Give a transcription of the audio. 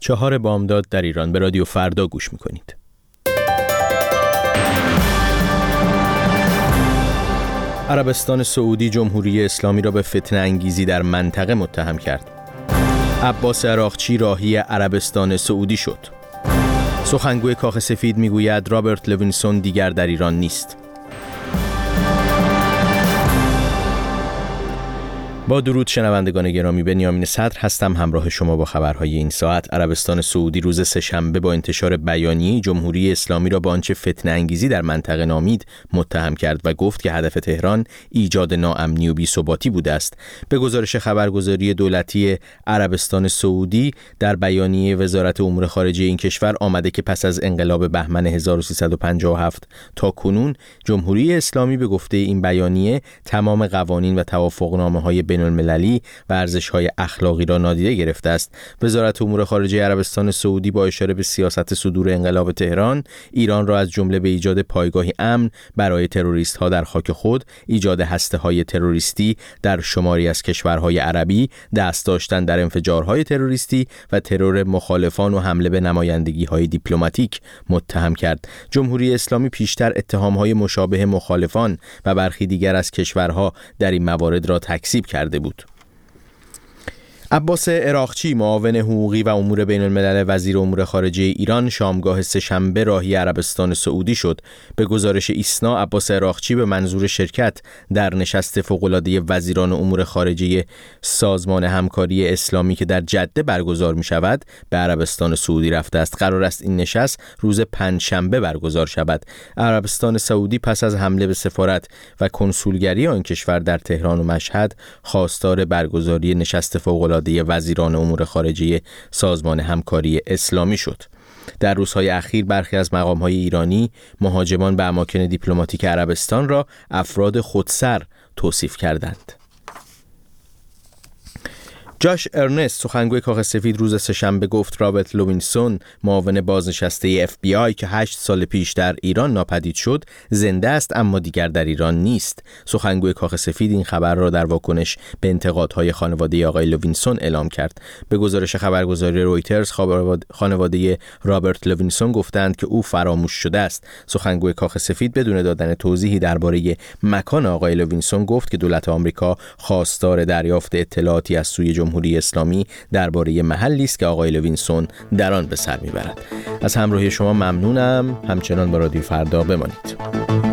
4 بامداد در ایران. به رادیو فردا گوش میکنید. عربستان سعودی جمهوری اسلامی را به فتنه انگیزی در منطقه متهم کرد. عباس عراقچی راهی عربستان سعودی شد. سخنگوی کاخ سفید میگوید رابرت لوینسون دیگر در ایران نیست. با درود شنوندگان گرامی، بنیامین صدر هستم، همراه شما با خبرهای این ساعت. عربستان سعودی روز سه‌شنبه با انتشار بیانیه جمهوری اسلامی را با آنچه فتنه انگیزی در منطقه نامید متهم کرد و گفت که هدف تهران ایجاد ناامنی و بی‌ثباتی بوده است. به گزارش خبرگزاری دولتی عربستان سعودی در بیانیه وزارت امور خارجه این کشور آمده که پس از انقلاب بهمن 1357 تا کنون جمهوری اسلامی به گفته این بیانیه تمام قوانین و توافقنامه‌های بین‌المللی و ارزش‌های اخلاقی را نادیده گرفته است. وزارت امور خارجه عربستان سعودی با اشاره به سیاست صدور انقلاب تهران، ایران را از جمله به ایجاد پایگاهی امن برای تروریست‌ها در خاک خود، ایجاد هسته‌های تروریستی در شماری از کشورهای عربی، دست داشتن در انفجارهای تروریستی و ترور مخالفان و حمله به نمایندگی‌های دیپلماتیک متهم کرد. جمهوری اسلامی پیشتر اتهام‌های مشابه مخالفان و برخی دیگر از کشورها در این موارد را تکذیب کرده بود. عباس عراقچی معاون حقوقی و امور بین الملل وزیر امور خارجه ایران شامگاه سه‌شنبه راهی عربستان سعودی شد. به گزارش ایسنا، عباس عراقچی به منظور شرکت در نشست فوق‌العاده وزیران امور خارجه سازمان همکاری اسلامی که در جده برگزار می شود به عربستان سعودی رفته است. قرار است این نشست روز پنجشنبه برگزار شود. عربستان سعودی پس از حمله به سفارت و کنسولگری آن کشور در تهران و مشهد خواستار برگزاری نشست فوق‌العاده وزیران امور خارجه سازمان همکاری اسلامی شد. در روزهای اخیر برخی از مقام‌های ایرانی مهاجمان به اماکن دیپلماتیک عربستان را افراد خودسر توصیف کردند. جاش ارنست، سخنگوی کاخ سفید، روز سه‌شنبه گفت رابرت لوینسون، معاون بازنشسته FBI که 8 سال پیش در ایران ناپدید شد، زنده است اما دیگر در ایران نیست. سخنگوی کاخ سفید این خبر را در واکنش به انتقادهای خانواده آقای لوینسون اعلام کرد. به گزارش خبرگزاری رویترز، خانواده رابرت لوینسون گفتند که او فراموش شده است. سخنگوی کاخ سفید بدون دادن توضیحی درباره مکان آقای لوینسون گفت که دولت آمریکا خواستار دریافت اطلاعاتی از سوی جمهوری اسلامی درباره محلی است که آقای لوینسون در آن به سر میبرد. از همراهی شما ممنونم. همچنان با رادیو فردا بمانید.